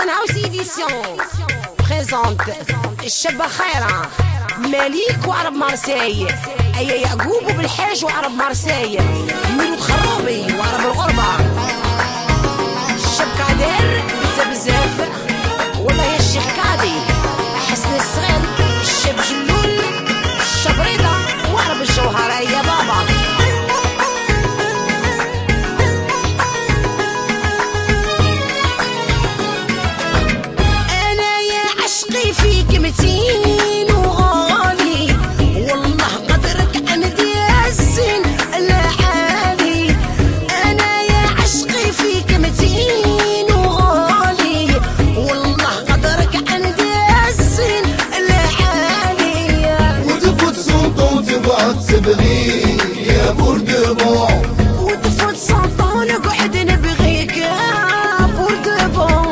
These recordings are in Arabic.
صنعاء سيديسيون بريزونت الشابة خيرة ماليك وعرب مارساي، أيا يعقوب وبالحاج وعرب مارساي، مولود خروبي وعرب الغربة، الشاب قادر بزاف بزاف والله يا الشيخ قاضي حسن الصغير، الشاب جلول الشاب رضا وعرب الجوهرة يا بابا. فيك متين وغالي والله قدرك عندي السن العالي، انا يا عشقي فيك متين وغالي والله قدرك عندي السن العالي، وتفوت سلطان تبعد تبغي يا بوردبون، وتفوت سلطان نقعد نبغيك يا بوردبون.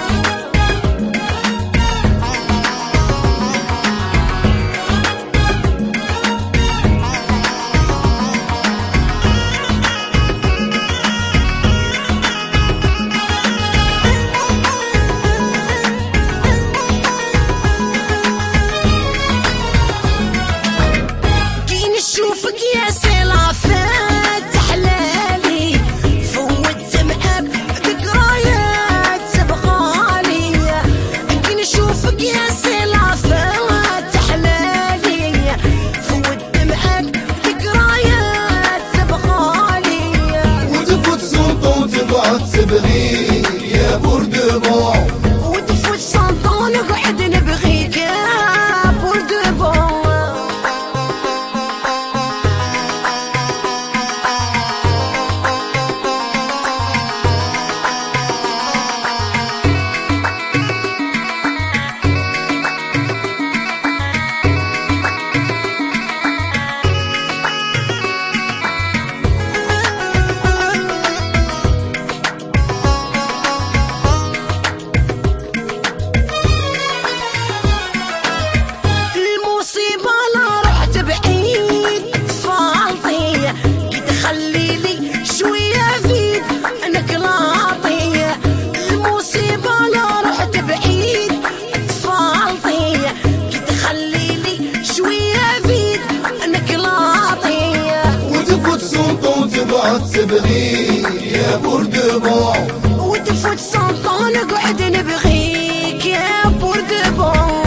شوفك يا سلافات حلالي فوت معاك ذكريات تبغالي، كي نشوفك يا سلافات حلالي فوت معاك ذكريات تبغالي، وتفوت سلطان تبعد تبغي يا بوردبون، وتفوت سلطان نقعد نبغيك يا بوردبون. تبغي يا بوردبون، وتفوت سلطان نقعد نبغيك يا بوردبون.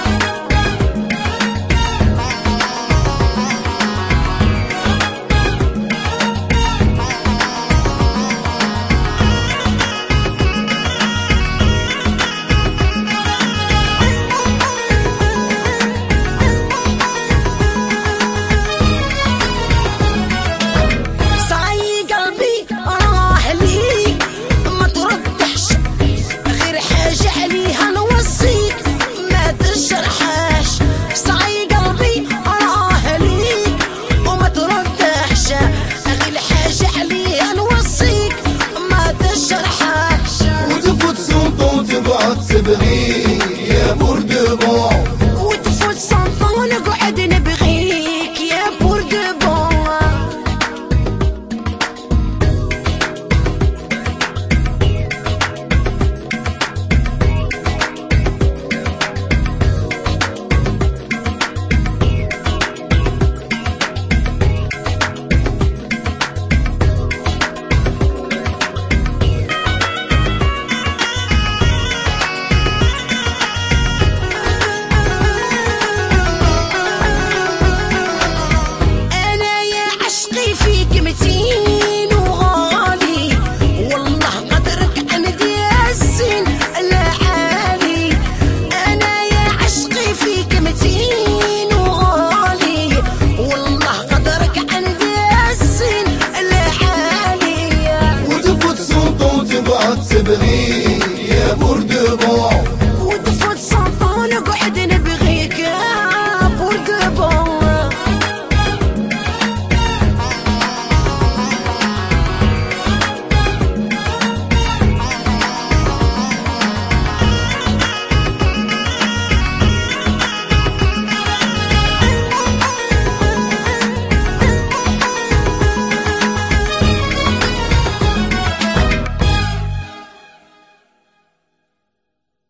تبغي يا بوردبون، وتفوت سلطان نقعد نبغيك يا بوردبون. فيك متين وغالي والله قدرك عندي السن العالي، انا يا عشقي فيك متين وغالي والله قدرك عندي السن العالي، وتفوت سلطان تبعد تبغي يا بوردبون،